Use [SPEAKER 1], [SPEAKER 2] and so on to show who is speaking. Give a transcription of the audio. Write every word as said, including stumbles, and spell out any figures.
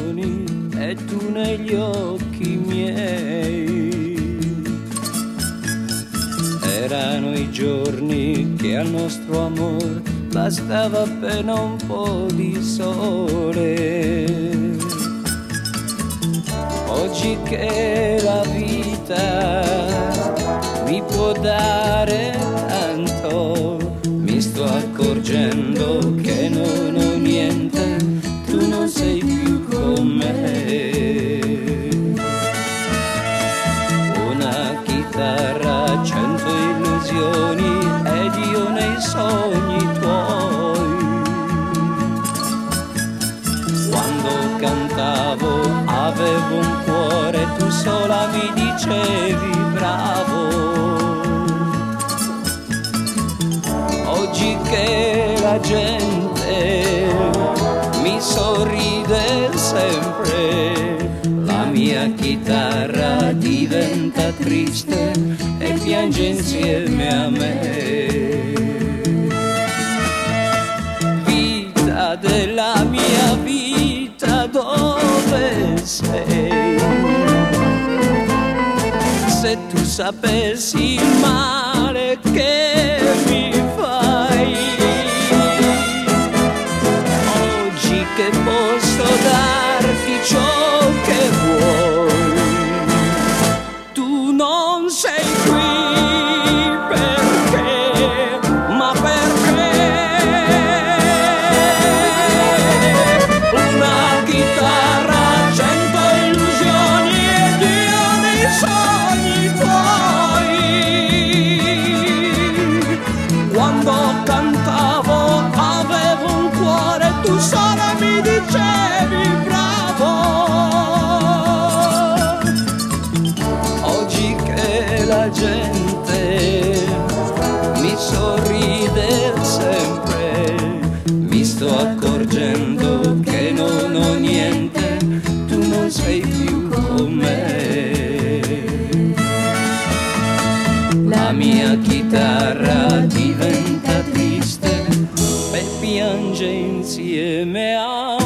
[SPEAKER 1] illusioni e tu negli occhi miei. Erano i giorni che al nostro amor bastava appena un po' di sole. Oggi che la vita mi può dare tanto, mi sto accorgendo che non ho niente, tu non sei più con me. Una chitarra, cento illusioni ed io nei sogni tuoi. Quando cantavo avevo un cuore, tu sola mi dicevi bravo. Oggi che la gente mi sorride sempre, la mia chitarra diventa triste e piange insieme a me. Vita della mia vita, dove sei? Se tu sapessi il male che mi fai, oggi che posso darti ciò che vuoi, tu non sei qui perché, ma perché una chitarra, cento illusioni ed io nei sogni tuoi. Quando cantavo avevo un cuore, tu sola mi dicevi bravo. Oggi che la gente mi sorride sempre, mi sto accorgendo che non ho niente, tu non sei più con me. La mia chitarra diventa triste e piange insieme a